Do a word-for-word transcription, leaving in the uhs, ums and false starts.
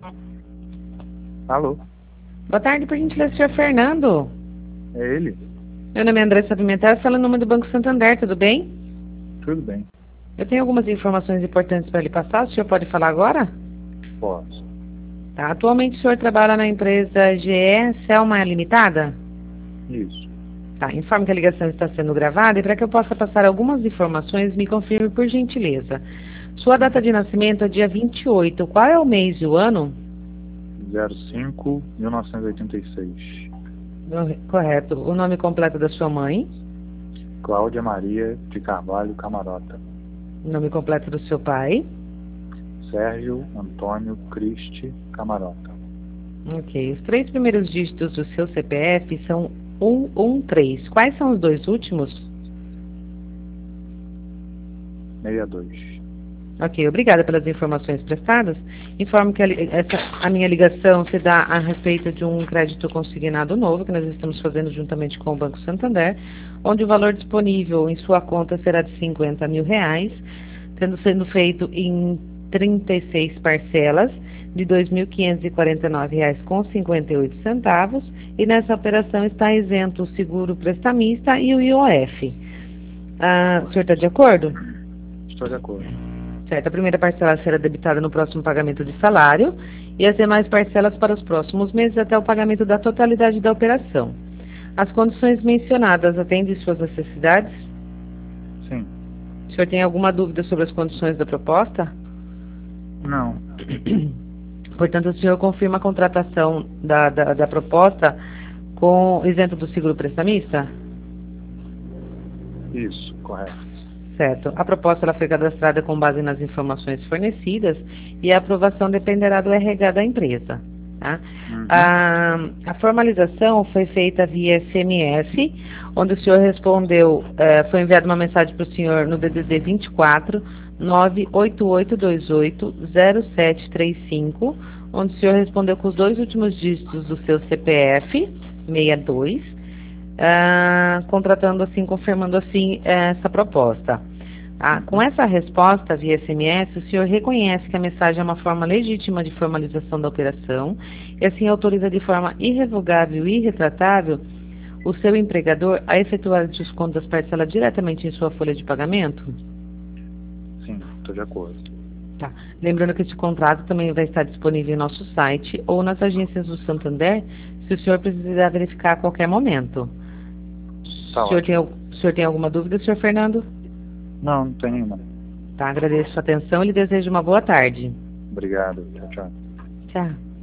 Alô, Boa tarde, por gentileza, senhor Fernando. é ele? Meu nome é Andressa Pimentel, falo em nome do Banco Santander, tudo bem? Tudo bem, Eu tenho algumas informações importantes para lhe passar, o senhor pode falar agora? posso. Tá. Atualmente o senhor trabalha na empresa G E Selma Limitada? Isso. Tá, informe que a ligação está sendo gravada e para que eu possa passar algumas informações, me confirme por gentileza. Sua data de nascimento é dia vinte e oito, qual é o mês e o ano? zero cinco mil novecentos e oitenta e seis. Correto. O nome completo da sua mãe? Cláudia Maria de Carvalho Camarota. O nome completo do seu pai? Sérgio Antônio Cristi Camarota. Ok. Os três primeiros dígitos do seu C P F são um um três. Quais são os dois últimos? sessenta e dois. Ok, obrigada pelas informações prestadas. Informo que a, li- essa, a minha ligação se dá a respeito de um crédito consignado novo que nós estamos fazendo juntamente com o Banco Santander, onde o valor disponível em sua conta será de cinquenta mil reais, tendo sendo feito em trinta e seis parcelas de dois mil quinhentos e quarenta e nove reais com cinquenta e oito centavos, e nessa operação está isento o seguro prestamista e o I O F. Ah, o senhor está de acordo? Estou de acordo. Certo, a primeira parcela será debitada no próximo pagamento de salário e as demais parcelas para os próximos meses até o pagamento da totalidade da operação. As condições mencionadas atendem suas necessidades? Sim. O senhor tem alguma dúvida sobre as condições da proposta? Não. Portanto, o senhor confirma a contratação da, da, da proposta com isento do seguro prestamista? Isso, correto. Certo. A proposta ela foi cadastrada com base nas informações fornecidas e a aprovação dependerá do R H da empresa. Tá? Uhum. A, a formalização foi feita via S M S, onde o senhor respondeu, eh, foi enviada uma mensagem para o senhor no D D D vinte e quatro, nove oito oito dois oito, zero sete três cinco, onde o senhor respondeu com os dois últimos dígitos do seu C P F, sessenta e dois, ah, contratando assim, confirmando assim essa proposta. Ah, com essa resposta via S M S, o senhor reconhece que a mensagem é uma forma legítima de formalização da operação e assim autoriza de forma irrevogável e irretratável o seu empregador a efetuar o desconto das parcelas diretamente em sua folha de pagamento? Sim, estou de acordo. Tá. Lembrando que este contrato também vai estar disponível em nosso site ou nas agências do Santander, se o senhor precisar verificar a qualquer momento. Tá O senhor, ótimo. tem, al- o senhor tem alguma dúvida, senhor Fernando? Não, não tem nenhuma. Tá, agradeço a atenção e lhe desejo uma boa tarde. Obrigado. Tchau, tchau. Tchau.